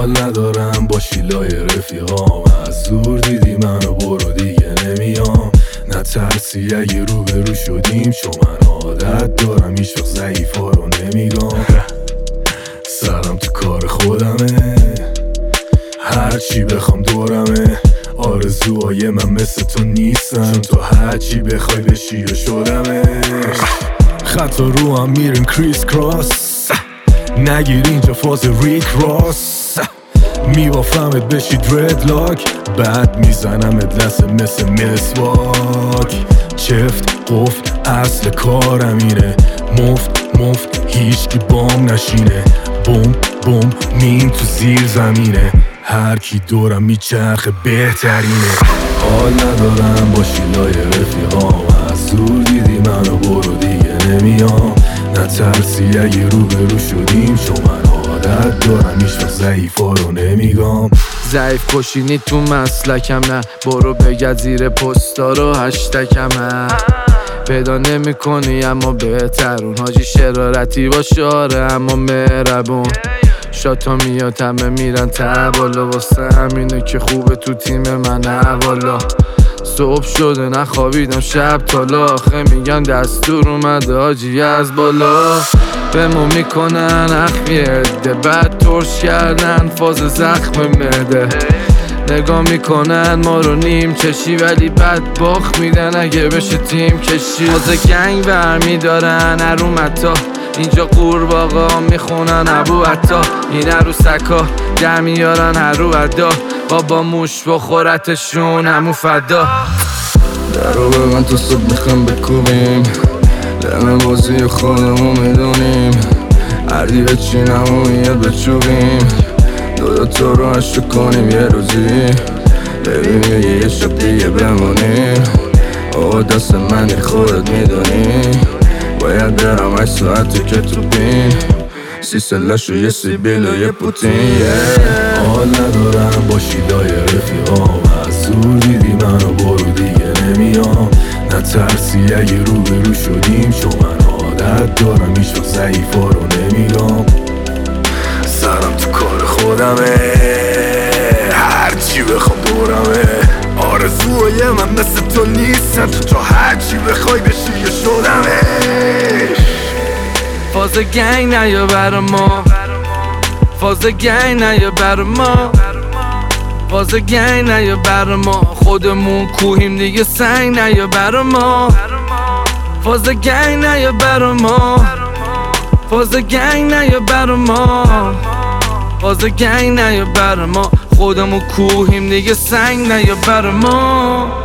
حال ندارم با شیلای رفیقام، از دور دیدی منو برو دیگه نمیام. نترسی اگه روبرو شدیم، چون من عادت دارم هیچ وقت ضعیفا رو نمیگم. سرم تو کار خودمه، هرچی بخوام دورمه. آرزوهای من مثل تو نیستن، تو هرچی بخوای بشی و شدمش. خطا رو هم میریم کریس کراس، نگیر اینجا فاز ریک راس. میبافمت بشی دردلاک، بعد میزنمت لسه مثل مسواک. چفت قفل اصل کارم اینه، مفت هیچکی بام نشینه. بوم مین تو زیر زمینه، هر کی دورم میچرخه بهترینه. حال ندارم با شیلای رفیقام، از دور دیدی منو برو دیگه نمیام. نترسی اگه روبرو شدیم، چون من عادت دارم هیچ وقت ضعیفا رو نمیگم. ضعیف کشینی تو مسلکم، نه برو بگرد زیر پستا رو هشتکمه. پیدا نمی کنی اما بهترون، حاجی شرارتی با شاره اما مهربون. شاتا میاد همه میرن تبالا، واسه همینه که خوبه تو تیم من اوالا. صبح شده نخوابیدم شب تالا، آخه میگن دستور اومده حاجی از بالا. بمو میکنن اخمی عده، بعد ترش کردن فاز زخم مده. نگاه میکنن ما رو نیم چشی، ولی بعد باخت میدن اگه بشه تیم کشی. فاز گنگ برمیدارن ارومتا، اینجا قورباغا میخونن ابو عطا. این عروسکا در میارن هر رو ادا، بابا موش بخورتشون همو فدا. درو به من تو صبح میخوام بکوبیم، لمن بازی خودمو میدونیم. هردی به چینمو میاد بچوبیم، دو تو رو عشق کنیم یه روزی. ببینیم یه شب دیگه بمونیم، آقا دست منی خودت میدونی. باید برم 8 ساعتی که تو بین، 30 و یه سیبیل و یه پوتین. حال ندارم با شیلای رفیقام، از دور دیدی منو برو دیگه نمیام. نترسی اگه روبرو شدیم، چون من عادت دارم هیچ وقت ضعیفا رو نمیگم. سرم تو کار خودمه، هرچی بخوام دورمه. آرزوهای من مثل تو نیستن، تو هرچی بخوای بشی و شدمش. فاز گنگ نیا برا ما، فاز گنگ نیا برا ما، فاز گنگ نیا برا ما. خودمون کوهیم دیگه سنگ نیا برا ما. فاز گنگ نیا برا ما، فاز گنگ نیا برا ما، فاز گنگ نیا برا ما. خودمون کوهیم دیگه سنگ نیا برا ما.